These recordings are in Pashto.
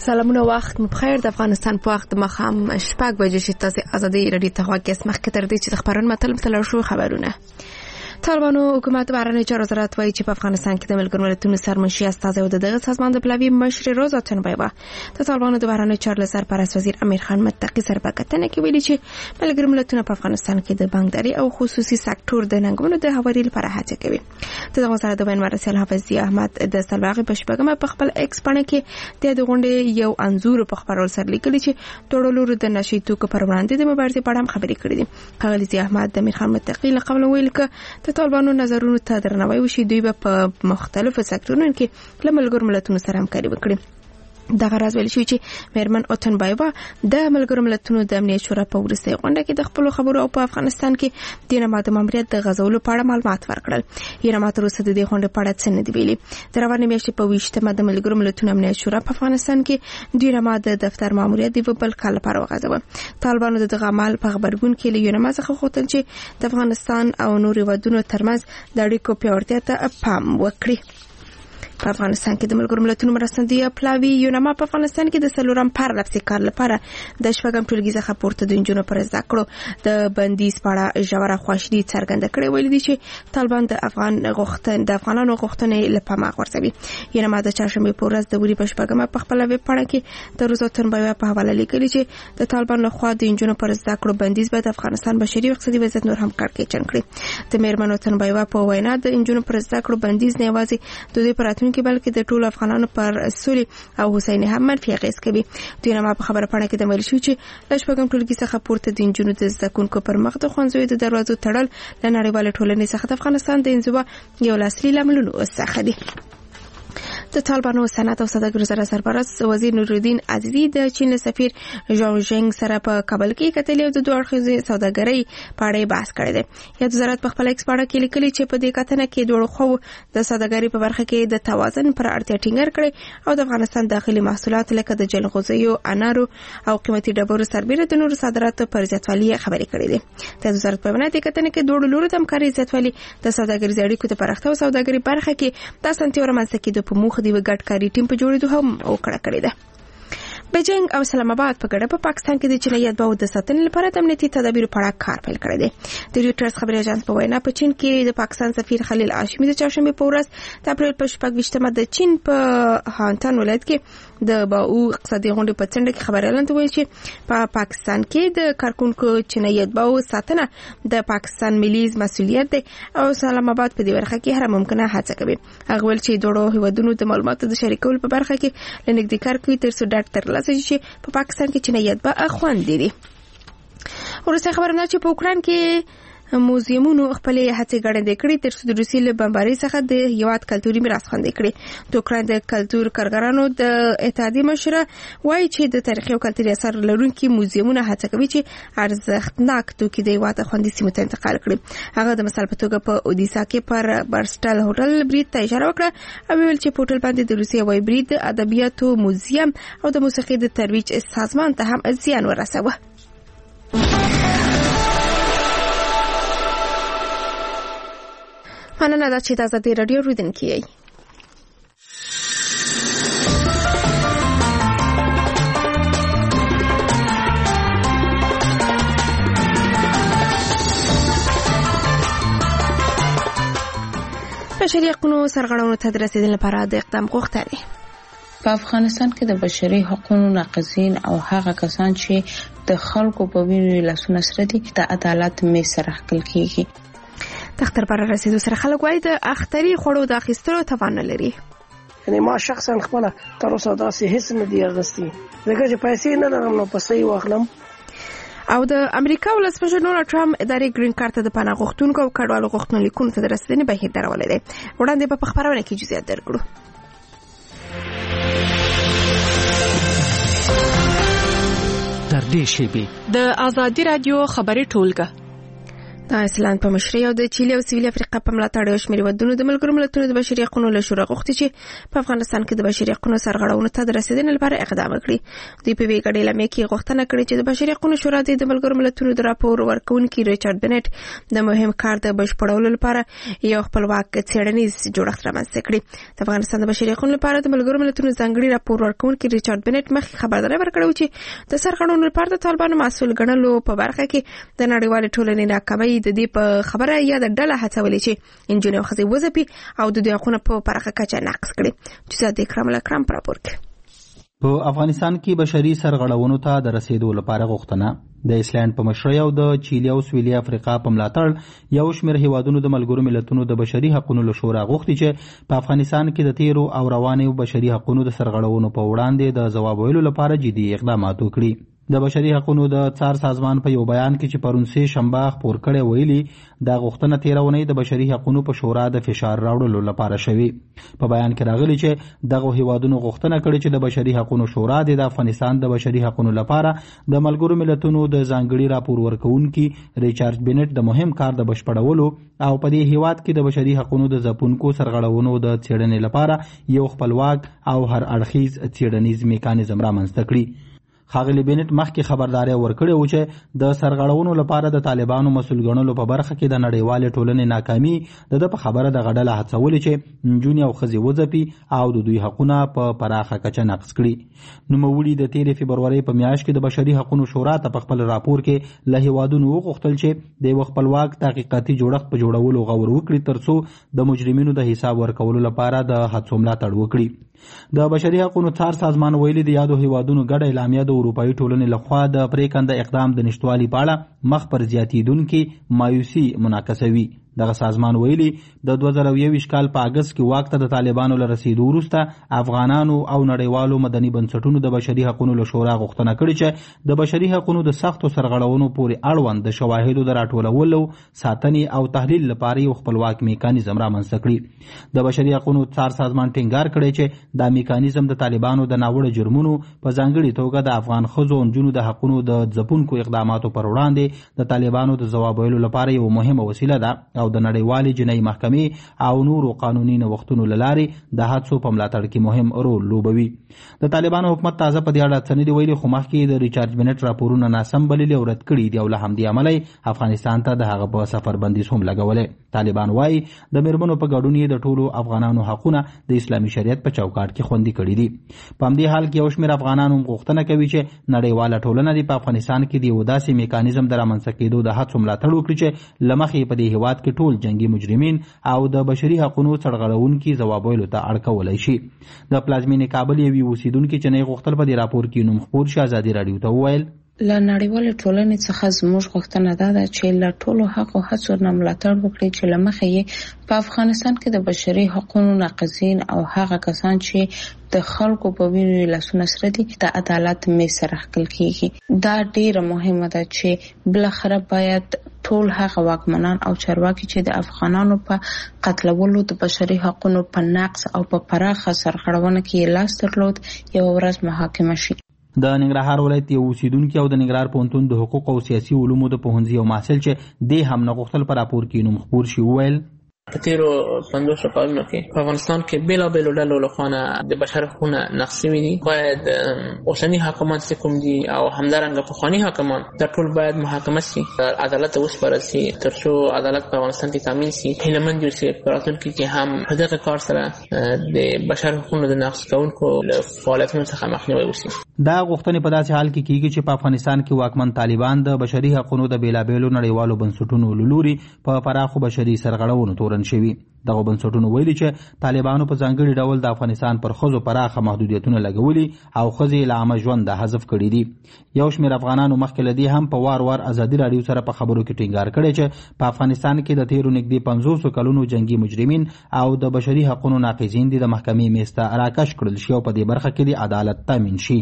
سلامونه وخت مخیر د افغانستان په وخت مخام شپږ بجې چې تاسو ازادي رادیو ته واګس مخکې تر دې چې د خبرونو مطلب شو خبرونه طالبانو حکومت بهرنی چارو وزارت وایي چې په افغانستان کې د ملګرو ملتونو سرمنشي استازی او دغه سازمان د پلاوی مشر روزا تنبیبا د طالبانو د بهرنی چارو سرپرست وزیر امیر خان متقی سره په کتنه کې ویلي چې ملګرو ملتونو په افغانستان کې د بانکداري او خصوصي سکتور د ننګونو د هواري لپاره هڅه کوي دغه وزارت د بین مرسل حافظي احمد د سلواغي په شپږمه په خپل ایکس باندې کې د غونډې یو انزور په خبرول سره لیکلي چې ټولو د نشي توکو پر وړاندې د مبارزې په اړه خبرې کړې دي حافظي احمد د امیر خان متقی له قبل ویل ک طالبانو نظرونو ته درناوی وشي دوی په مختلفو سکتورونو کې له ملګرو ملتونو سره همکاري وکړي دغه راز ویل شوی چې میرمن اوتنبایبا د ملګرو ملتونو د امنیت شورا په ورستۍ غونډه کې د خپل خبرو او په افغانستان کې د نماده ماموریت د غزولو په اړه معلومات ورکړل یې نماده روسه د دې غونډې په اړه څه نه دی ویلي د روانې میاشتې په 20مه د ملګرو ملتونو امنیت شورا په افغانستان کې د نماده دفتر ماموریت د بل کال لپاره وغځاوه طالبانو دغه عمل په خبرګون کې له یونما څخه غوښتل چې د افغانستان او نورو ودونو ترمنځ د اړیکو پیاوړتیا ته پام وکړي په افغانستان کې د ملګرو ملتونو مرستندوی پلاوی یونما په افغانستان کې د سلورم پارلپسي کار لپاره د شپږم ټولګي څخه پورته د انجونو پر زده کړو د بندیز په اړه ژوره خواشیني څرګنده کړې ویل دي چې طالبان د افغانانو غوښتنې لپاره غورځوي یونما د چهارشنبه په ورځ د وری په شپږمه په خپل ویب پاڼه کې د روزا تنبیبا په حواله لیکلي چې د طالبان لخوا د انجونو پر زده کړو بندیز به د افغانستان بشري او اقتصادي وضعیت نور هم کړکېچن کړي د میرمنو تنبیبا په وینا د انجونو پر زده کړو بندیز نه یوازې د دوی پراتون کې بلکې د ټولو افغانانو پر سولې او حسین هم منفي اغیز کوي دوی نه په خبره پاڼه کې د ویل شو چې د شپږم ټولګي څخه پورته د انجونو د زده کوونکو پر مخ د ښوونځیو د دروازو تړل له نړیوال ټولنې څخه د افغانستان د انزوا یو لاسلي لاملونه څخه دي د طالبانو صنعت او سوداګرۍ وزارت سرپرست وزیر نورالدین عزیزی د چین سفیر ژاو ژنګ سره په کابل کې کتلې او د دوه اړخیزې سوداګرۍ په اړه بحث کړی دی یا وزارت په خپل ایکس باندې کې لیکلي چې په دې کتنه کې دوه خو د سوداګرۍ په برخه کې د توازن پر اړتیا ټینګار کړي او د افغانستان داخلي محصولات لکه د جلغوزیو انارو او قیمتي ډبرو سربېره د نورو صادراتو پر زیاتوالي خبرې کړې دي د وزارت په وینا د کتنه کې دوه لورو د همکارۍ زیاتوالي د سوداګریز اړیکو د پراختیا او سوداګرۍ برخه کې د اسانتیا رامنځته کېدو په موخه دی ګډکاري ټیم په جوړېدو هم وکړه ده بیجینګ او اسلام آباد په ګډه په پاکستان کې د چینایي اتباعو د ساتنې لپاره د امنیتي تدابیرو په اړه کار پیل کړی دی د ریوټرز خبري اژانس په وینا په چین کې د پاکستان سفیر خلیل هاشمي د چهارشنبه په ورځ د اپریل په 28مه د چین په هانتان ولایت کې د باو اقتصادي غونډې په څنډه کې خبريالان ته ویل چې په پاکستان کې د کارکونکو چینایي اتباعو ساتنه د پاکستان ملي مسؤلیت دی او اسلام آباد په دې برخه کې هر ممکنه هڅه کوي هغه ول چې دوه هیوادونو د معلوماتو د شریکولو په برخه کې لنګدي کار کوي تر څو ډاکټر چې په پاکستان کې چینایي اتباع خوندې دي ورسره خبرونه چې په اوکران کې موزیمونو خپل هڅې ګړندې کړې تر څو د روسي له بمبارۍ څخه د هیواد کلتوري میراث خوندي کړي د اوکران د کلتور کارګرانو د اتحادیې مشره وایي چې د تاریخي او کلتوري اثار لرونکي موزیمونه هڅه کوي چې ارزښتناک توکي د هیواد خوندي سیمو ته انتقال کړي هغه د مثال په توګه په اودیسا کې پر برسټل هوټل برید ته اشاره وکړه او ویل چې په هوټل باندې د روسي هوایي برید ادبیاتو موزیم او د موسیقي د ترویج سازمان ته هم زیان ورسوه مننه دا چې د ازادي رادیو اوریدونکي یې بشري حقوقو سرغړونو ته د رسیدلو لپاره د اقدام غوښتنه په افغانستان کې د بشري حقوقو ناقضین او هغه کسان چې د خلکو په وینو لاسونه سره دي د عدالت مې سره حل کیږي تختر پر رسیدو سره خلک وایي د اختري خوړو د اخیستلو توان نه لري یعنی ما شخصا خپل تر اوسه داسې هیڅ نه دی اغستې زه چې پیسې نه لرم نو پیسې واخلم او د امریکا ولسمشر ډونالډ ټرمپ اداري گرین کارت د پناه غوښتونکو او کډوالو غوښتنو لیکونو ته د رسیدنې بهیر درولې دی وړاندې په خبرونه کې جزئیات درکړو تر دې شی به د ازادي رادیو خبري ټولګه د ایسلند په مشرۍ او د چیلي او سویلي افریقا په ملاتړ یو شمېر هېوادونو د ملګرو ملتونو د بشري حقوقو له شورا غوښتي چې په افغانستان کې د بشري حقوقو سرغړونو ته د رسیدنې لپاره اقدام وکړي. دوی په یوې ګډې لمحې کې غوښتنه کړې چې د بشري حقوقو شورا د ملګرو ملتونو د راپور ورکوونکي ریچارډ بنټ د مهم کار د بشپړولو لپاره یو خپلواک څېړنیز جوړښت رامنځته کړي. د افغانستان د بشري حقوقو لپاره د ملګرو ملتونو ځانګړي راپور ورکوونکي ریچارډ بنټ مخکې خبرداری ورکړی چې د سرغړونو لپاره د طالبانو مسؤل ګڼلو په برخه کې د نړیوالې ټولنې ناکامۍ د دې په خبره یا د ډله هڅولې چې انجونې او ښځې وځپي او د دوی حقونه په پراخه کچه نقض کړي. چې د اکرام الاکرام په راپور کې په افغانستان کې بشري سرغړونو ته د رسیدو لپاره غوښتنه د ایسلند په مشرۍ او د چیلي او سویلي افریقا په ملاتړ یو شمېر هیوادونو د ملګرو ملتونو د بشري حقوقو له شورا غوښتي چې په افغانستان کې د تیرو او روانو بشري حقوقو د سرغړونو په وړاندې د ځواب ویلو لپاره جدي اقدامات وکړي. د بشري حقوقو د څار سازمان په یو بیان کې چې پرون سه شنبه خپور کړي ویلي دا غوښتنه تیرونې د بشري حقوقو په شورا د فشار راوړلو لپاره شوی. په بیان کې راغلي چې دغه هیوادونو غوښتنه کړې چې د بشري حقوقو شورا د افغانستان د بشري حقوقو لپاره د ملګرو ملتونو د ځانګړي راپور ورکوونکي ریچارډ بنټ د مهم کار د بشپړولو او په دې هیواد کې د بشري حقوقو د ځپونکو سرغړونو د څېړنې لپاره یو خپلواک او هر اړخیز څېړنیز میکانیزم رامنځته کړي. ښاغلي بنټ مخکې خبرداری ورکړی و چې د سرغړونو لپاره د طالبانو مسؤل ګڼلو په برخه کې د نړیوالې ټولنې ناکامي د په خبره د غډله هڅولې چې نجونې او ښځې وځپي او د دوی حقونه په پراخه کچه نقض کړي. نوموړي د تېرې فبرورۍ په میاشت کې د بشري حقوقو شورا ته په خپل راپور کې له هیوادونو وغوښتل چې د یو خپلواک تحقیقاتي جوړښت په جوړولو غور وکړي ترڅو د مجرمینو د حساب ورکولو لپاره د هڅو ملاتړ وکړي. د بشري حقوقو څار سازمان ویلي د یادو هیوادونو ګډه اعلامیه د اروپایي ټولنې لخوا د پریکنده اقدام د نشټوالي په اړه مخ پر زیاتیدونکې مایوسي منعکسوي. دغه سازمان ویلي د 2021 کال په اگست کې واک ته د طالبانو له رسیدو وروسته افغانانو او نړیوالو مدني بنسټونو د بشري حقوقو له شورا غوښتنه کړې چې د بشري حقوقو د سختو سرغړونو پورې اړوند د شواهدو د راټولولو ساتنې او تحلیل لپاره یو خپلواک میکانیزم رامنځته کړي. د بشري حقوقو څار سازمان ټینګار کړی چې دا میکانیزم د طالبانو د ناوړه جرمونو په ځانګړي توګه د افغان ښځو او نجونو د حقوقو د ځپونکو اقداماتو پر وړاندې د طالبانو د ځواب ویلو لپاره یو مهمه وسیله ده او د نړیوالې جنایي محکمې او نورو قانوني نوښتونو له لارې د هڅو په ملاتړ کې مهم رول لوبوي. د طالبانو حکومت تازه په دې اړه څه نه دي ویلي خو مخکې د ریچارډ بنټ راپورونه ناسم بللي او رد کړي دي او له همدې امله افغانستان ته د هغه په سفر بندیز هم لګولی. طالبان وایي د میرمنو په ګډون یې د ټولو افغانانو حقونه د اسلامي شریعت په چوکاټ کې خوندي کړي دي. په همدې حال کې یو شمېر افغانان هم غوښتنه کوي چې نړیواله ټولنه دې په افغانستان کې د یو داسې میکانیزم د رامنځته کېدو د هڅو ملاتړ وکړي چې له مخې په دې هېواد کې ټول جنګي مجرمین او د بشري حقوقو سرغړونکي ځواب ویلو ته اړ کولی شي. د پلازمینې کابل یوې اوسیدونکي چې نه غوښتل په دې راپور کې نوم خپور شي ازادي راډیو ته وویل له نړیوالې ټولنې څخه زموږ غوښتنه ده چې له ټولو حقو هڅو نه ملاتړ وکړي چې له مخې یې په افغانستان کې د بشري حقوقو ناقضین او هغه کسان چې د خلکو په وینو لاسونه سره دي د عدالت میز سره ښکل کیږي. دا ډیره مهمه ده چې بلخره باید ټول هغه واکمنان او چارواکي چې د افغانانو په قتلولو د بشري حقوقو په نقض او په پراخه سرغړونه کې لاس درلود یو ورځ محاکمه شي. د ننګرهار ولایت یو اوسیدونکي او د ننګرهار پوهنتون د حقوق او سیاسي علومو د پوهنځي یو محصل چې دې هم نه غوښتل په راپور کې نوم خپور شي وویل په تیرو 50 کالونو کې په افغانستان کې بیلابیلو ډلو لخوا د بشر حقوقونه نقض شوي دي. باید اوسني حاکمان چې کوم دي او همدارنګه پخواني حاکمان دا ټول باید محاکمه شي، عدالت ته وسپارل شي ترڅو عدالت په افغانستان کې تامین شي. هیلهمند یو چې په راتلونکي کې هم په دغه کار سره د بشر حقوقو د نقض کوونکو فعالیتونو څخه مخنیوی وشي. دا غوښتنې په داسې حال کې کیږي چې په افغانستان کې واکمن طالبان د بشري حقوقو د بیلابیلو نړیوالو بنسټونو له لوري په پراخو بشري سرغړونو تورن شوي. دغه بنسټونو ویلي چې طالبانو په ځانګړي ډول د افغانستان پر ښځو پراخه محدودیتونه لګولي او ښځې له عامه ژونده حذف کړي دي. یو شمېر افغانانو مخکې له دې هم په وار وار ازادي راډیو سره په خبرو کې ټینګار کړی چې په افغانستان کې د تیرو نږدې 500 کلونو جنګي مجرمین او د بشري حقوقو ناقضین د محکمې میز ته راکش کړل شي او په دې برخه کې د عدالت تامین شي.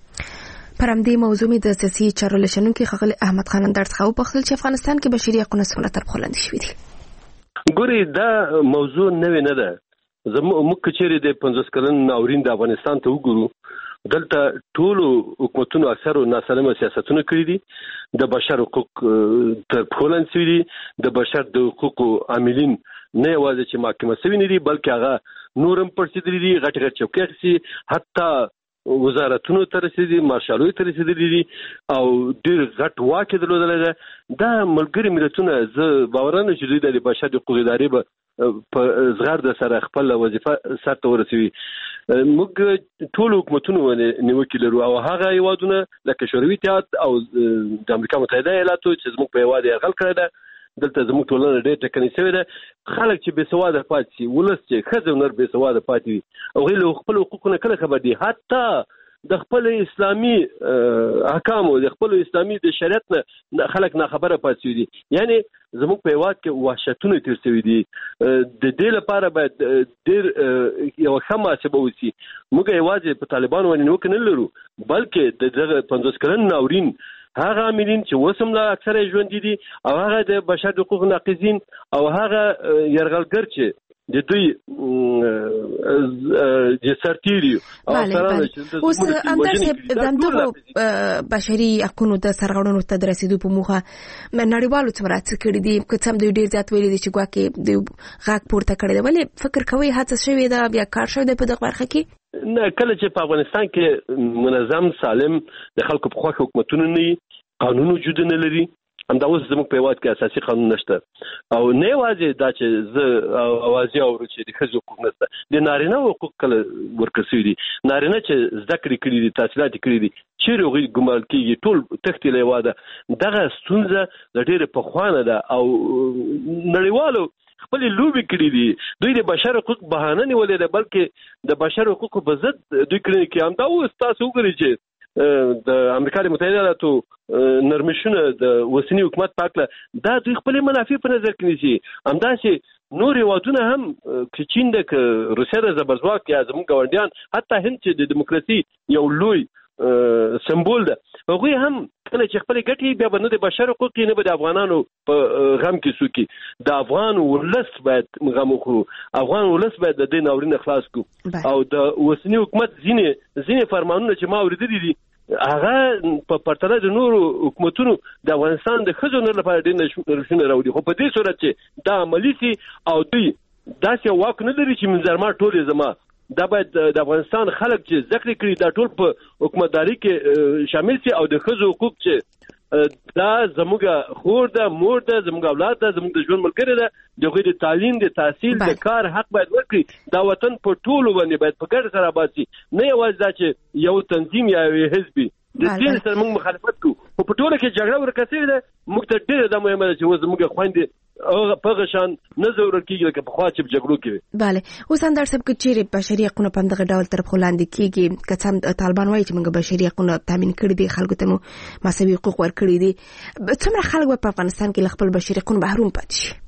پر همدې موضوع د سیاسي چارو له شنونکي ښاغلي احمد خان اندړ څخه وپوښتل چې افغانستان کې بشري حقوقونه څومره تر پښو لاندې شوي دي. ګوري دا موضوع نوې نه ده. زموږ کچېرې د 50 کلن ناورین د افغانستان ته وګورو دلته ټولو حکومتونو اکثرو ناسالمه سیاستونه کړی دي د بشر حقوق تر پولن سوي دي د بشر د حقوقو عاملین نه یوازې چې محاکمه شوي نه دي بلکې هغه نورم پرسیدلي دي غټ چوکۍ اخیستي حتی وزارتونو ته رسیدلي مارشالوي ته رسیدلي دي او ډېر غټ واک یې درلودلی دی دا ملګري ملتونه زه باور نه چې دوی د بشر د حقوقو ادارې به په زغرد سره خپل وظیفه سرته ورسوي موږ ټول حکومتونو نیوکې لرو او هغه هیوادونه لکه شوروي اتحاد او د امریکا متحده ایالاتو چې زموږ په هیواد یرغل کړی ده دلته زموږ ټولنه ډېر ټکنۍ شوې ده خلک چې بېسواده پاتې شي ولس چې ښځې او نر بېسواده پاتې وي هغوی له خپلو حقوقو نه کله خبر دي حتی د خپل اسلامي احکامو د خپل اسلامي د شریعت نه خلک ناخبره پاتې دي یعنی زموږ په هیواد کې وحشتونه تیر شوي دي د دې لپاره باید ډېر یو ښه محاسبه وشي موږ یوازې په طالبانو باندې نیوکه نه لرو بلکې د دغه 50 کلن ناورین هغه عاملین چې وسم لا اکثره ژوند دي او هغه د بشر حقوق ناقضین او هغه يرغلګر چې د دوی د سرتیری او سره اوس انداسه دغه بشري حقوقو د سرغړونو ته رسیدو په موخه نړیوالو څومره څه کړی دي که څم دوی ډیر زیات ویلي دي چې ګواکې د غاک پورته کړی دی ولی فکر کوي هڅه شوې ده بیا کار شوی دی په دغه برخه کې نه کله چې په افغانستان کې منظم سالم د خلکو په خوا حکومتونه نه قانون وجود نه لري همدا اوس زموږ په هیواد کې اساسي قانون نشته او نه یوازې دا چې زه اوازې اورو چې د ښځو حقوق نشته د نارینه حقوق کله ورکړل شوي دي نارینه چې زده کړې کړي دي تحصیلات یې کړي دي چیرې هغوی ګمارل کېږي ټول تښتې له هیواده دغه ستونزه د ډېرې پخوانه ده او نړیوالو خپلې لوبې کړي دي دوی د بشر حقوق بهانه نیولې ده بلکې د بشر حقوقو په ضد دوی کړنې کوي همدا اوس تاسو وګورئ چې د امریکا متحده ایالاتو نرمشونه د وسنی حکومت پاکله دا دوی خپل منافع په نظر کې نیسي همداسې نور هیوادونه هم چې چین د روسیه د زبرځواک یا زموږ ګاونډیان حتی هند چې د دیموکراسي یو لوی سمبول ده هغوی هم کله چې خپل ګټي بیا به نه د بشر حقوق نه به د افغانانو په غم کې سوکي د افغان ولس باید غم وخورو افغان ولس باید د دې ناورین خلاص کو او د وسنی حکومت ځینې فرمانونه چې ما اوریدلي دي هغه په پرتله د نورو حکومتونو د افغانستان د ښځو نه لپاره ډېر نشونه راوړي خو په دې صورت چې دا عملي سي او دوی داسې واک نه لري چې منظرما ټول زما دا باید د افغانستان خلک چې ذکر کړي دا ټول په حکومتداري کې شامل شي او د ښځو حقوق چې دا زموږ خور ده مور ده زموږ اولاد ده زموږ د ژوند ملګری ده د هغوی د تعلیم د تحصیل د کار حق باید ورکړي دا وطن په ټولو باندې باید په ګډه سره آباد شي نه یوازې دا چې یو تنظیم یا یو حزب د دې سره موږ مخالفت کوو خو په ټوله کې جګړه ورکه شوې ده موږ ته ډېره دا مهمه ده چې اوس زموږ خویندې په غشان نه ضرورت کېږي لکه پخوا چې په جګړو کې وي بله اوس اندر صاحب که چیرې بشري حقونه په همدغه ډول تر پښو لاندې کېږي که څه هم طالبان وایي چې موږ بشري حقونه تامین کړي دي خلکو ته مو مساوي حقوق ورکړي دي څومره خلک به په افغانستان کې له خپل بشري حقونو محروم پاتې شي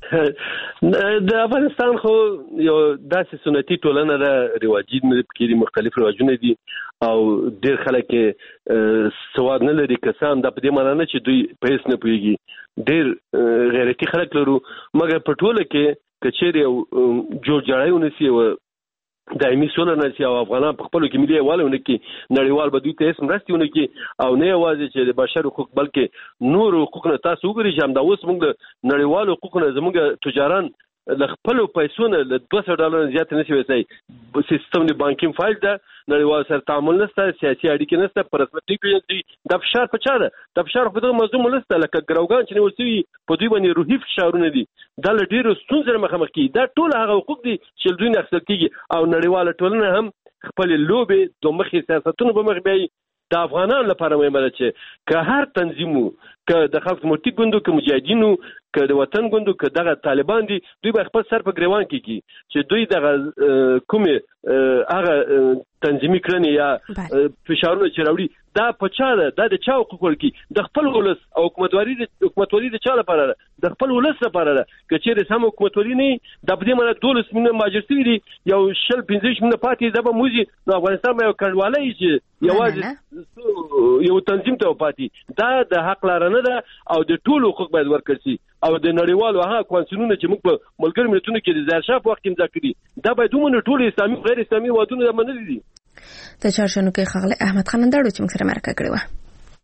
د افغانستان خو یو داسې سنتي ټولنه ده رواجي کې مختلف رواجونه دي او ډېر خلک سواد نه لري که څه هم دا په دې معنی نه چې دوی په هېڅ نه پوهېږي ډېر غیرتي خلک لرو مګر په ټوله کې که چیرې یو جوړجاړی ونیسي یوه دایمي سوله نشي او افغانان په خپلو کې ملي یووالی ونه کړي نړیوال به دوی ته هېڅ مرستې ونه کړي او نه یوازې چې د بشر حقوق بلکې نور حقوق نه تاسو وګورئ چې همدا اوس موږ د نړیوالو حقوقو نه زموږ تجاران له خپلو پیسو نه له $200 زیات نه شي ویستی سیستم د بانکینګ فایل ده نړیوال سره تعامل نشته سیاسي اړیکې نشته په رسمیت نه پېژندل دا فشار په چا ده دا فشار په دغه مظلوم ولس ده لکه ګروګان چې نیول شوي په دوی باندې روحي فشارونه دي دا له ډېرو ستونزو سره مخامخ کېږي دا ټول هغه حقوق دي چې دوی نه اخیستل کېږي او نړیواله ټولنه هم خپلې لوبې دوه مخې سیاستونو په مخ بیایي د افغانانو لپاره مهمه ده چې که هر تنظیم که د خلق مرتي ګوندو که مجاهدینو که د وطن ګوندو که دغه طالبان دي دوی به خپل سر په ګریوان کې کړي چې دوی دغه کومې هغه تنظیمي کړنې یا فشارونه چې راوړي دا په چا ده دا د چا حقوق ورکړي د خپل ولس او حکومتولي د چا لپاره ده د خپل ولس لپاره ده که چیرې سم حکومتولي نه دا په دې معنی 12 میلیونه مهاجر شوي دي یو 15 میلیونه پاتې دا به موزي نو افغانستان به یو کډوالی چې یوازې یو تنظیم ته پاتې دا د حق لاره نه ده او د ټولو حقوق باید ورکړل شي او د نړیوالو هغه کونسلونه چې موږ په ملګرو ملتونو کې د ظاهرشاه په وخت کې مذاکرې دا باید ومنو ټول اسلامي غیر اسلامي هیوادونه دا منلي دي د چارشنو کې ښاغلی احمد خان اندړو چې موږ سره مرکه کړې وه.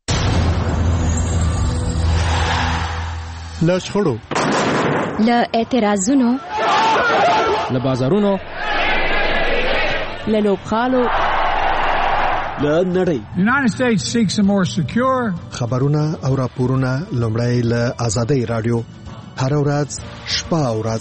له شخړو، له اعتراضونو، له بازارونو، له لوبغالو، له نړۍ. United States seeks a more secure. خبرونه او راپورونه لومړی له آزادۍ رادیو هر ورځ شپه او ورځ.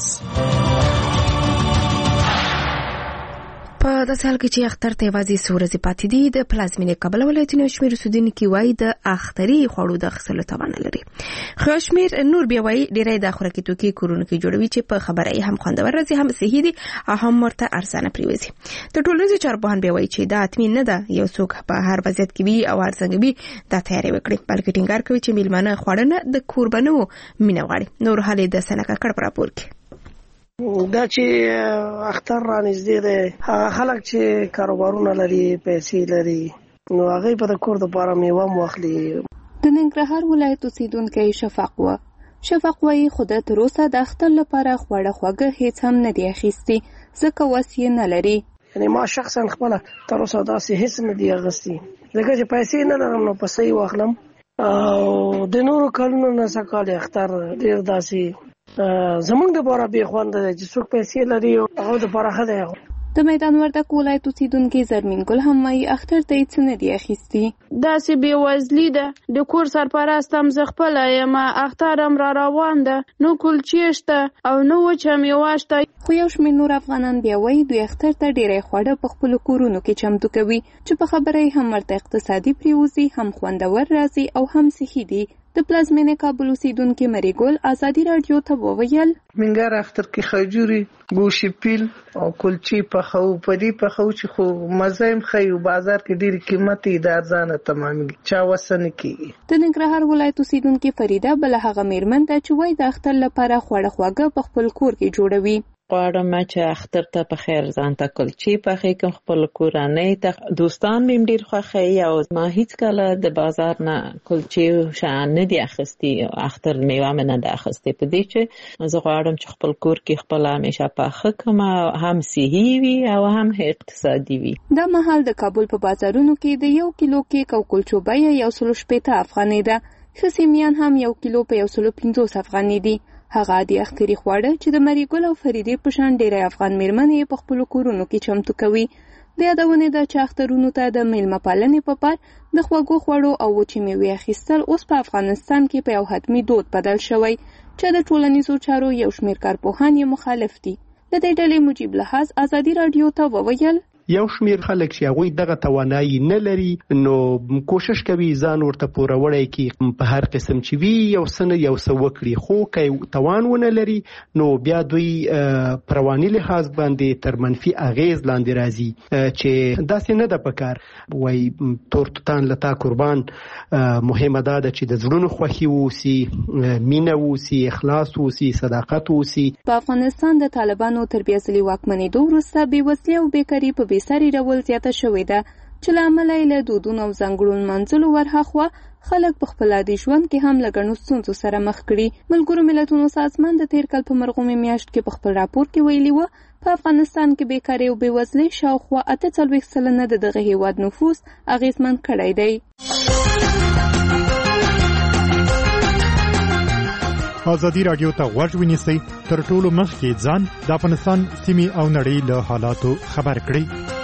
په داسې حال کې چې اختر ته یوازې څو ورځې پاتې دي، د پلازمینې کابل ولایتونو یو شمېر اوسېدونکي وایي د اختري خوړو د اخیستلو توان نه لري. خو یو شمېر نور بیا وایي ډېری د خوراکي توکي کورونو کې جوړوي چې په خبره یې هم خوندور راځي، هم صحي دي او هم ورته ارزانه پرېوځي. د ټولنیزو چارپوهان بیا وایي چې دا حتمي نه ده یو څوک په هر وضعیت کې وي او هر څنګه وي دا تیاری وکړي، بلکې ټینګار کوي چې میلمانه خوړنه د کوربنو مینه غواړي. نور حال د سنه ککړ په راپور کې دا چې اختر را نږدې دی، هغه خلک چې کاروبارونه لري، پیسې لري، نو هغه په د کور د پاره میوه واخلي. د ننګرهار ولایت اوسیدونکی شفق وایي خو د تر اوسه د اختر لپاره خواړه خوږه هیڅ هم نه دی اخیستي، ځکه وس یې نه لري. یعنی ما شخصا خپل تر اوسه داسې هیڅ نه دی اخیستي، ځکه چې پیسې نه لرم نو پیسې واخلم. او د نورو کلونو نه سکال اختر ډیر داسې زمونږ د باره به خوند دی چې څوک پیسې لري او هغه د باره خدای. د میدان وردګ ولایت اوسیدونکي زرمین ګل هم وایي اختر ته هیڅ نه دی اخیستي. داسې بېوزلي ده، د کور سرپرست هم زه خپله یم، اختر هم را روان ده، نو کلچې شته او نو وچه میوه شته. خو یو شمېر نور افغانان بیا وایي دوی اختر ته ډېری خواړه په خپلو کورونو کې چمتو کوي چې په خبره یې هم ورته اقتصادي پرېوځي، هم خوندور راځي او هم صحي دي. د پلازمینې کابل اوسیدونکي مریګل ازادي رادیو ته وویل منګر اختر کې خجوري، ګوشي پیل او کلچې پخو، پدې پخو چې خو مزه هم خي او بازار کې ډېری قیمت یې د ارزانه تمامي چا وسنه کې. د ننګرهار ولایت اوسیدونکي فریده بل هغه میرمن ده چې وایي د اختر لپاره خواړه خواږه په خپل کور کې جوړوي. غواړم چې اختر ته په خیر ځان ته کلچې پخې کوم، خپل کورنۍ ته دوستان مې ډېر خوښوي او ما هیڅ کله د بازار نه کلچې شان نه دي اخیستي، اختر میوه مې نه ده اخیستې. په دې چې زه غواړم چې خپل کور کې خپل همیشه پخه کوم، هم صحي وي او هم اقتصادي وي. دا مهال د کابل په بازارونو کې د 1 کیلو کیک او کلچو بیه 160 افغانۍ ده، ښه سیمیان هم 1 کیلو په 150 افغانۍ دي. هغه د اختري خواړه چې د مریګل او فریدې په شان ډېری افغان میرمنې په خپلو کورونو کې چمتو کوي. د یادونې ده چې اخترونو ته د میلمه پالنې په پار د خوږو خوړو او وچې میوې اخیستل اوس په افغانستان کې په یو حتمي دود بدل شوی چې د ټولنیزو چارو یو شمېر کارپوهان یې مخالف دي. د دې ډلې مجیب لحاظ ازادي رادیو ته وویل یو شمیر خلک چې هغه دغه توانایي نه لري نو کوشش کوي ځان ورته پوروړی کی په هر قسم چې وی یو سن یو سوکړي، خو کوي توان ونه لري نو بیا دوی پرواني لحاظ باندې تر منفي اغیز لاندې راځي چې داسې نه ده پکار. وای تورتان لتا قربان مهمه ده چې د زړونو خوښي ووسی، مینه ووسی، اخلاص ووسی، صداقت ووسی. په افغانستان د طالبانو تربیه ځلي واکمنېدو وروسته بېوزلي او بیکاري په بېساري ډول زیاته شوې ده چې له امله یې له دودونو او ځانګړو لمانځلو ورهاخوا خلک په خپل عادي ژوند کې هم له ګڼو ستونزو سره مخ کړي. ملګرو ملتونو سازمان د تېر کال په مرغومې میاشت کې په خپل راپور کې ویلي و په افغانستان کې بیکاري او بېوزلۍ شاوخوا 48% د دغه هیواد نفوس اغېزمن کړی دی. ازادي رادیو ته غوږ ونیسئ، تر ټولو مخکې ځان د افغانستان سیمې او نړۍ له حالاتو خبر کړئ.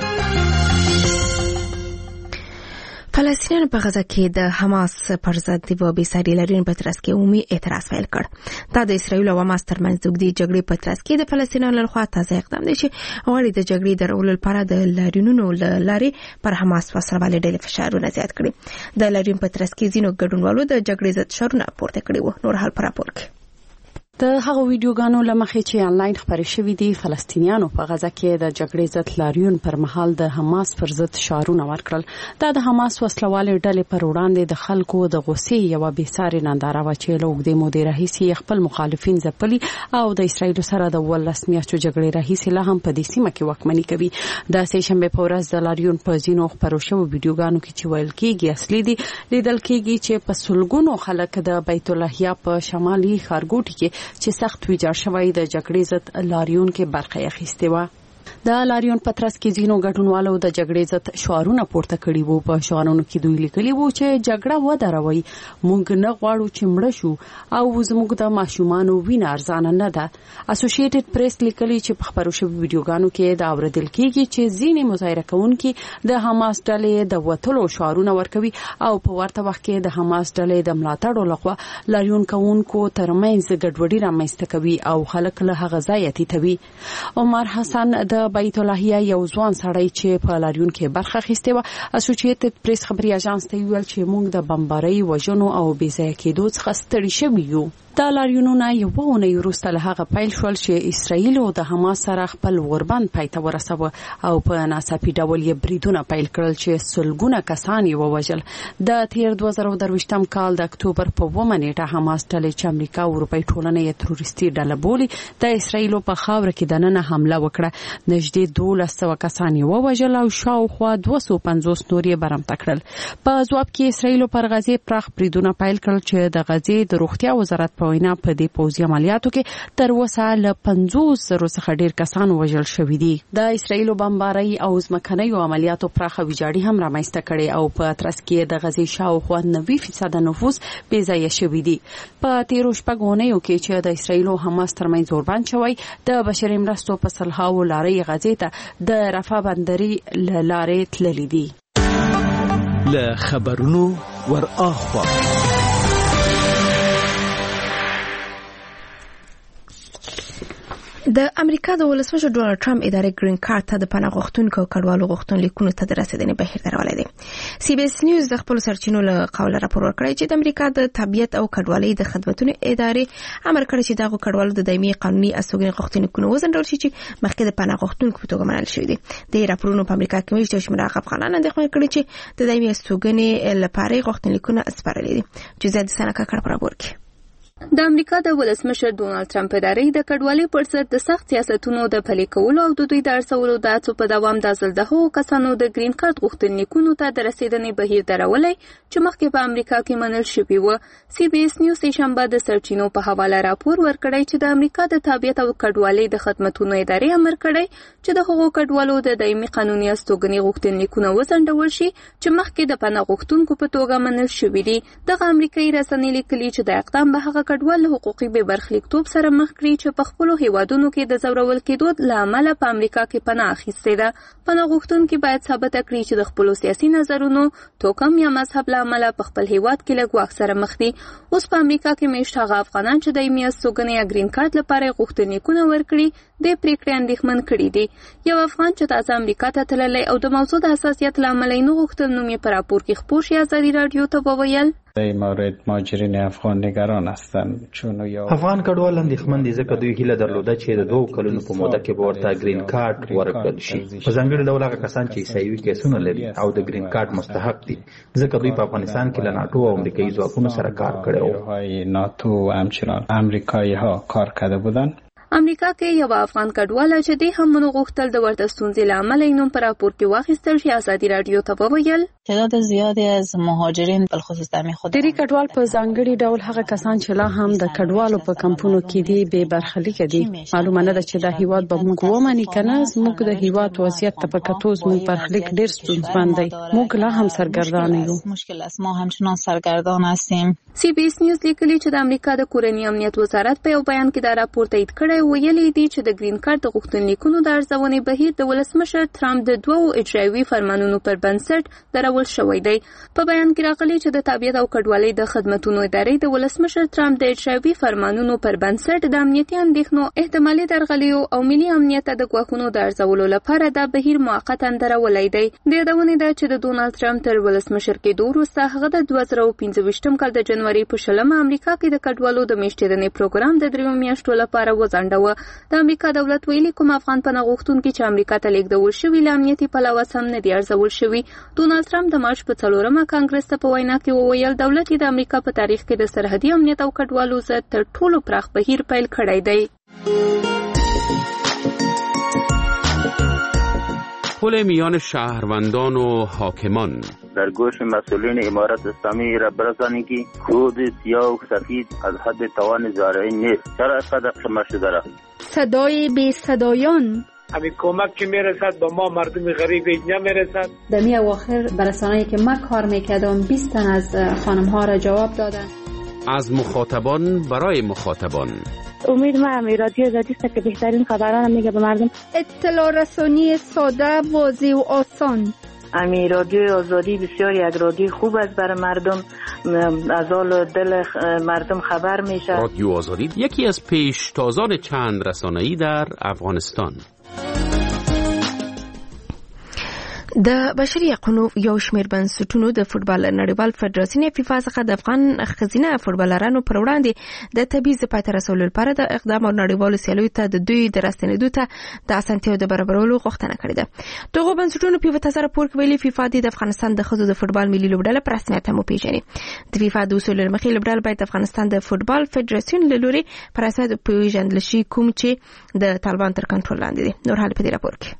فلسطینیان په غزه کې د حماس پر ضد د بېساري لاریون په ترڅ کې عمومي اعتراض پیل کړ. دا د اسرایل او حماس ترمنځ د اوږدې جګړې په ترڅ کې د فلسطینیانو لخوا تازه اقدام دی چې غواړي د جګړې درولو لپاره د لاریونونو له لارې پر حماس وسلوالې ډلې فشارونه زیات کړي. د لاریون په ترڅ کې ځینو ګډونوالو د جګړې ضد شعارونه پورته کړي وو. نور حال په راپور کې د هغه ویډیوګانو لمخې چې آنلاین خبرې شوې دي، فلسطینیانو په غزه کې د جګړې ضد لاریون پر مهال د حماس پر ضد شعارونه ورکړل. دا د حماس وسلوالې ډلې پر وړاندې د خلکو د غوسې یو بېساري ننداره و چې له اوږدې مودې راهیسې خپل مخالفین ځپلي او د اسرایل سره د 18 میاشتو جګړې راهیسې لا هم په دې سیمه کې واکمني کوي. د سې شنبې په ورځ د لاریون په ځینو خپرو شوو ویډیوګانو کې چې ویل کېږي اصلي دي، لیدل کېږي چې په سلګونو خلک د بیت اللهیه په شمالي ښارګوټي کې چې سخت ویجاړ شوی د جګړې ضد لاریون کې برخه اخیستې و. د لاریون پترس کې ځینو ګډونوالو د جګړې ضد شعارونه پورته کړي وو. په شعارونو کې دوی لیکلي وو چې جګړه ودروي، موږ نه غواړو چې مړ شو او زموږ د ماشومانو وینه ارزانه نه ده. اسوسییټډ پریس لیکلي چې په خبرو شویو ویډیوګانو کې دا اوریدل کېږي چې ځینې مظاهره کوونکي د حماس ډلې د وټلو شعارونه ورکوي او په ورته وخت کې د حماس ډلې د ملاتړو لخوا لاریون کوونکو ترمنځ ګډوډي رامنځته کوي او خلک له هغه ځایه تیتوي. عمر حسن د بیت اللهیه یو ځوان سړی چې په لاریون کې برخه اخیسته و اسوسییټډ پریس خبري اژانس ته ویل چې موږ د بمبارۍ، وژنو او بې ځایه کېدو څخه ستړي شوي یو. دا لاریونونه یو ونه وروسته له هغه پیل شول چې اسرائیل او د حماس سره خپل وربند پای ته ورسوه او په ناڅاپي ډول یې بریدونه پیل کړل چې سلګونه کسان یې ووژل. د تیر 2023 کال د اکتوبر په 1 نیټه حماس ډلې چې امریکا او اروپای ټولنه یې تروریستي ډله بولي د اسرائیل په خاور کې دننه حمله وکړه. نږدې 1200 کسان یې ووژل او شاوخوا 250 نور یې برمته کړل. په ځواب کې اسرائیل پر غزه پراخ بریدونه پیل کړل چې د غزه د روغتیا وزارت په وینا په دې پوځي عملیاتو کې تر اوسه له 50,000 څخه ډیر کسان وژل شوي دي. د اسرائیل بمبارۍ او ځمکنیو عملیاتو پراخه ویجاړي هم رامنځته کړي او په ترڅ کې د غزې شاوخوا 90% نفوس بې ځایه شوي دي. په تیرو شپږونیو کې چې د اسرائیل او حماس ترمنځ اوربند شوی د بشري مرستو په سلهاو لارې غزې ته د رفح بندري لارې تللې دي. له خبرونو ور اخوا د امریکا د ولسمشر ډونالد ټرمپ ادارې گرین کارت ته د پناه غوښتونکو او کډوالو غوښتنلیکونو ته د رسیدنې بهیر درولې دي. سی بي اس نیوز د خپل سرچینو له قوله راپور ورکړی چې د امریکا د طبيعت او کډوالۍ د خدماتو ادارې امر کړی چې دغه کډوالو د دایمي قانوني استوګنې غوښتنلیکونه وزندول شي چې مخکې د پناه غوښتونکو په توګه منل شوی دي. د راپورونو په امریکا کې مشته شمېر افغانان اندېښنه کړي چې د دایمي استوګنې لپاره غوښتنلیکونه سپارلي دي. چې زیات سنکه کړ راپور کې د امریکا د ولسمشر ډونالد ټرمپ ادارې د کډوالۍ پر ضد د سخت سیاستونو د پلي کولو او د دوی د ارسولو د هڅو په دوام د ځل د هغو کسانو د گرین کارت غوښتنلیکونو ته د رسیدنې بهیر درولای چې مخکې په امریکا کې منل شوی و. سی بي اس نیوز شنبه د سرچینو په حواله راپور ورکړی چې د امریکا د طبيعت او کډوالۍ د خدماتو ادارې امر کړی چې د هغو کډوالو د دایمي قانوني استوګنې غوښتنلیکونه وزندول شي چې مخکې د پناه غوښتونکو په توګه منل شوی دي. دغه امریکایي رسنۍ لیکلي چې د اقدام به هغه کډوال حقوقي به برخلیکتوب سره مخ کړي چې په خپل هیوادونو کې د زورول کېدو لامل په امریکا کې پناه اخیستې ده. پناه غوښتونکي باید ثابت کړي چې د خپل سیاسي نظرونو، توکم یا مذهب لامل په خپل هیواد کې لګواک سره مخ دي. اوس په امریکا کې مشت هغه افغانان چې د دایمي استوګنې یا گرین کارت لپاره غوښتنلیکونه ورکړي د پریکړې اندېښمن کړي دي. یو افغان چې تازه امریکا ته تللی او د موضوع د حساسیت لامل نه غوښتل نوم یې په راپور کې خپور شي ازادي رادیو ته وویل در مورد مهاجرین افغان نگران هستند چون افغان کډوال اندېښمن دي ځکه دوی هیله درلوده چې د 2 کلونو په موده کې به ورته گرین کارت ورکړل شي. په ځانګړي ډول هغه کسان چې عیسایي کیسونه لري او د گرین کارت مستحق دي ځکه دوی په افغانستان کې له ناتو او امریکایي ځواکونو سره کار کړی و. ناتو و همچنان امریکایی ها کار کرده بودند. امریکا کې یو افغان کډوال چې د هم غوښتل د ورته ستونزې لامل اینوم پر راپور کې واخیستل شي. ازادي رادیو ته وویل تعداد زیادی از مهاجرین بالخصوص در خود ډېری کډوال په ځانګړي ډول هغه کسان چې لا هم د کډوالو په کمپونو کې دي به برخلیک دي. معلومه نه ده چې دا هیواد به موږ ومني کنه. زموږ د هیواد وضعیت ته په کتو زموږ برخلیک ډېر ستونزمن دی. موږ لا هم سرګردان یو. مشکل است، ما همچنان سرګردان هستیم. سی بي اس نیوز لیکلي چې د امریکا د کورنۍ امنیت وزارت په یو بیان کې دا راپور تایید کړی ویلي دي چې د گرین کارت غوښتنلیکونو د ارزونې بهیر د ولسمشر ټرمپ د 2 اجرایوي فرمانونو پر بنسټ درول شوی دی. په بیان کې راغلي چې د طبيعت او کډوالۍ د خدماتو ادارې د ولسمشر ټرمپ د اجرایوي فرمانونو پر بنسټ د امنیتي اندېښنو، احتمالي درغلیو او ملي امنیت د ګواښونو د ارزولو لپاره د بهیر موقتا درولای دی. د یادونې ده چې د ډونالد ټرمپ تر ولسمشر کېدو وروسته هغه د 2015 کال د جنوري په 20 امریکا کې د کډوالو د میشتېدنې پروګرام د 3 میاشتو لپاره وځنډاوه. د امریکا دولت ویلي کوم افغان پناه غوښتونکي چې امریکا ته لیږدول شوي له امنیتي پلوه سم نه دي ارزول شوي. ډونالد ټرمپ د مارچ په 4 کانګرس ته په وینا کې وویل دولت یې د امریکا په تاریخ کې د سرحدي امنیت او کډوالو ضد تر ټولو پراخ بهیر پیل کړی دی. پل میان شهروندان و حاکمان در گوش مسئولین امارت اسلامی را برسانید که خود سیاه و سفید از حد توان زارعین نیست. چرا اینقدر خمه شده را؟ صدای بی صدایان همین کمک که میرسد به ما مردم غریب نمیرسد. در می اواخر برسانه‌ای که ما کار میکردم 20 تن از خانم ها را جواب دادن. از مخاطبان برای مخاطبان. امید ما هم رادیو آزادی است که بهترین خبران میگه به مردم. اطلاع رسانی ساده، واضح و آسان. امی رادیو آزادی بسیار یک رادیو خوب است برای مردم، از حال دل مردم خبر میشه. رادیو آزادی یکی از پیشتازان چند رسانه‌ای در افغانستان. د بشري حقوقو یو شمېر بنسټونو د فوټبال نړیوال فدراسیون فیفا څخه د افغان ښځینه فوټبالرانو پر وړاندې د تبعیض پای ته رسولو لپاره د اقدام او نړیوالو سیالیو ته د دوی د راستنېدو ته د اسانتیاو د برابرولو غوښتنه کړې ده. دغه بنسټونو په یوه تازه راپور کې ویلي فیفا د افغانستان د ښځو د فوټبال ملي لوبډله په رسمیت هم وپېژني. د فیفا د اصولو له مخې لوبډله باید د افغانستان د فوټبال فدراسیون له لوري په رسمیت وپېژندل شي، کوم چې د طالبان تر کنټرول لاندې دي. نور حال په دې راپور کې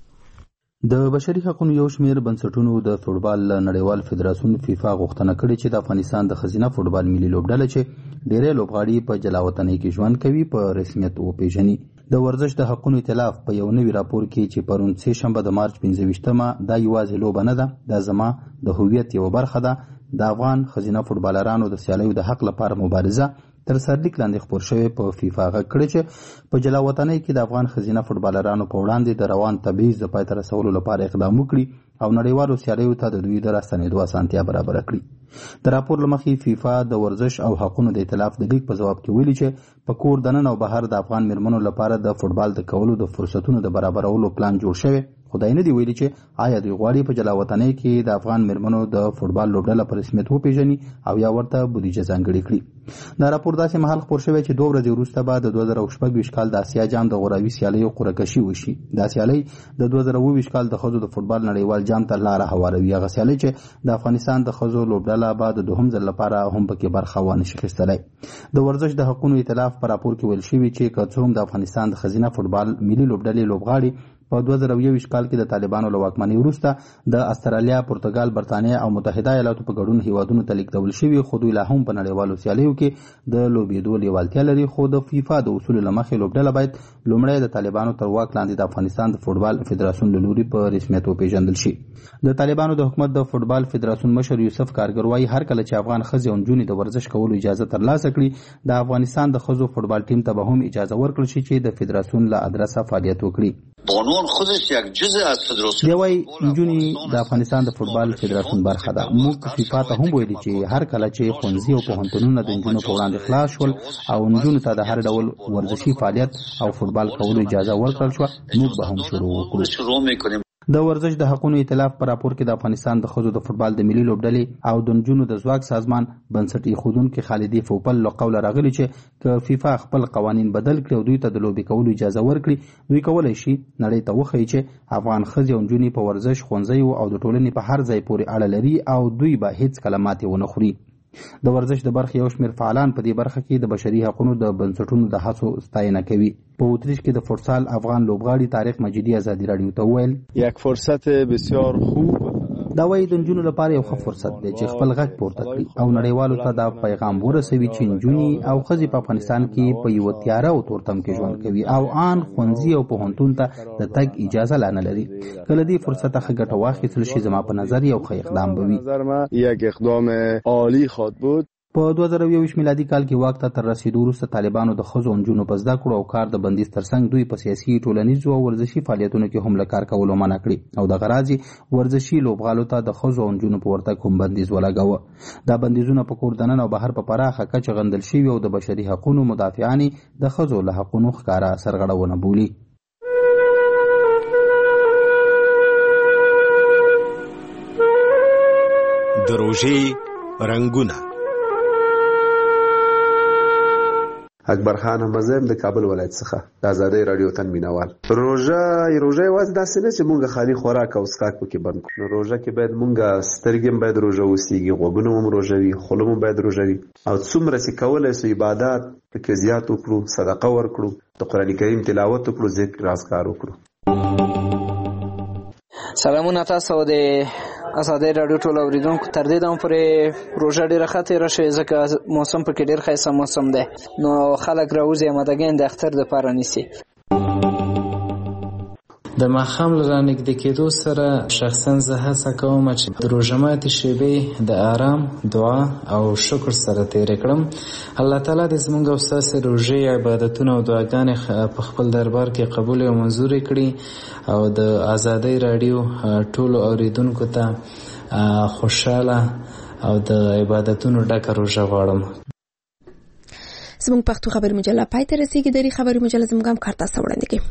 د بشري حقوقو یو شمېر بنسټونو د فوټبال نړیوال فدراسیون فیفا غوښتنه کړې چې د افغانستان د ښځینه فوټبال ملي لوبډله چې ډېری لوبغاړي په جلاوطنۍ کې ژوند کوي په رسمیت وپېژني. د ورزش د حقوقو ائتلاف په یو نوي راپور کې چې پرون سه شنبه د مارچ 25مه دا یوازې لوبه نه ده، دا زما د هویت یو برخه ده. د افغان ښځینه فوټبالرانو د سیالیو د حق لپاره مبارزه تر سرلیک لاندې خپور شوی په فیفا غږ کړی چې په جلاوطنۍ کې د افغان ښځینه فوټبالرانو په وړاندې د روان تبعیض د پای ته رسولو لپاره اقدام وکړي او نړیوالو سیالیو ته د دوی د راستنېدو اسانتیا برابره کړي. د راپور له مخې فیفا د ورزش او حقوقو د ائتلاف د لیک په ځواب کې ویلي چې په کور دننه او بهر د افغان میرمنو لپاره د فوټبال د کولو د فرصتونو د برابرولو پلان جوړ شوی، خدای نه دی ویلي چې آیا دوی غواړي په جلاوطنۍ کې د افغان میرمنو د فوټبال لوبډله په رسمیت وپېژني او یا ورته بودیجه ځانګړې کړي. دا راپور داسې مهال خپور شوی چې 2 ورځې وروسته به د 2026 کال د اسیا جام د غوراوي سیالیو قرعه کشي وشي. دا سیالۍ د 2022 کال د ښځو د فوټبال نړیوال جام ته لاره هواروي. هغه سیالۍ چې د افغانستان د ښځو لوبډله به د دوهم ځل لپاره هم پکې برخه ونشي اخیستلی. د ورزش د حقوقو ائتلاف په راپور کې ویل شوي چې که څه هم د افغانستان د ښځینه فوټبال ملي لوبډلې لوبغاړي په 2021 کال کې د طالبانو له واکمنۍ وروسته د استرالیا، پرتګال، برتانیا او متحده ایالاتو په ګډون هیوادونو ته لیږدول شوي، خو دوی لا هم په نړیوالو سیالیو کې د لوبېدو لیوالتیا لري. خو د فیفا د اصولو له مخې لوبډله باید لومړی د طالبانو تر واک لاندې د افغانستان د فوټبال فدراسیون له لوري په رسمیت وپېژندل شي. د طالبانو د حکومت د فوټبال فدراسیون مشر یوسف کارګر وایي هر کله چې افغان ښځې او نجونې د ورزش کولو اجازه ترلاسه کړي، د افغانستان د ښځو فوټبال ټیم ته به هم اجازه ورکړل شي چې د فدراسیون له ادرسه فعالیت وکړي. بانوان خودش یک جزء از فدراسیون دی وای نجونې د افغانستان د فوټبال فدراسیون برخه ده. موږ فیفا ته هم ویلي چې هر کله چې ښوونځي او پوهنتونونه د نجونو په وړاندې خلاص شول او نجونو ته د هر ډول ورزشي فعالیت او فوټبال کولو اجازه ورکړل شوه، موږ به هم شروع وکړو. د ورزش د حقوقو ائتلاف په راپور کې د افغانستان د ښځو د فوټبال د ملي لوبډلې او د نجونو د ځواک سازمان بنسټ ایښودونکي خالدي فوپل له قوله راغلي چې که فیفا خپل قوانین بدل کړي او دوی ته د لوبې کولو اجازه ورکړي، دوی کولی شي نړۍ ته وښیي چې افغان ښځې او نجونې په ورزش، ښوونځیو او د ټولنې په هر ځای پورې اړه لري او دوی به هیڅکله ماتې ونه خوري. د ورزش د برخې یو شمېر فعالان په دې برخه کې د بشري حقوقو د بنسټونو د هڅو ستاینه کوي. په اتریش کې د فوټسال افغان لوبغاړي طارق مجیدي ازادي راډیو ته وویل یک فرصت بسیار خوب دا وایي د نجونو لپاره یو ښه فرصت دی چې خپل غږ پورته کړي او نړیوالو ته دا پیغام ورسوي چې نجونې او ښځې په افغانستان کې په یوه تیاره او تورتم کې ژوند کوي او آن ښوونځي او پوهنتون ته د تګ اجازه لا نه لري. که له دې فرصته ښه ګټه واخیستل شي، زما په نظر یو ښه اقدام به وي. یک اقدام عالی خواهد بود. په 2021 میلادي کال کې واک ته تر رسیدو وروسته طالبانو د ښځو او نجونو په زده کړو او کار د بندیز ترڅنګ دوی په سیاسي، ټولنیزو او ورزشي فعالیتونو کې هم له کار کولو منع کړي او دغه راز ورزشي لوبغالو ته د ښځو او نجونو په ورتګ هم بندیز ولګاوه. دا بندیزونه په کور دننه او بهر په پراخه کچه غندل شوي او د بشري حقوقو مدافعان د ښځو له حقونو ښکاره سرغړونه بولي. د روژې رنګونه. اکبر خان مزم د کابل ولایت څخه د آزادۍ راډیو تن مینوال. روژه یوازې داسې نه چې مونږ خالي خوراک او څښاک پکې بند کړو. نو روژه کې باید مونږ سترګې باید روژه وسیږي، غوږونه هم روژه وي، خوله هم باید روژه وي او څومره چې کولی سو عبادات پکې زیات وکړو، صدقه ورکړو، د قرآن کریم تلاوت وکړو، ذکر اذکار وکړو. سلامونه تاسو د آزادۍ راډیو ټول اوریدونکو. تر دې دمه پورې روژه ډېره ښه تېره شوې ځکه موسم پکې ډېر ښایسته موسم دی، نو خلک راوځي امادګۍ د اختر دپاره نیسي. د د ماښام له رانږدې کېدو سره شخصا زه هڅه کوم چې د روژه ماتي شېبې د آرام، دعا او شکر سره تېرې کړم. الله تعالی دې زموږ او ستاسې روژې، عبادتونه او دعاګانې په خپل دربار کې قبول او منظورې کړي او د آزادۍ راډیو ټولو اوریدونکو ته خوشاله او د عبادتونو ډکه روژه غواړم. زموږ پښتو خبري مجله پای ته رسیږي. دری خبري مجله زموږ هم کار تاسو وړاندې کوي.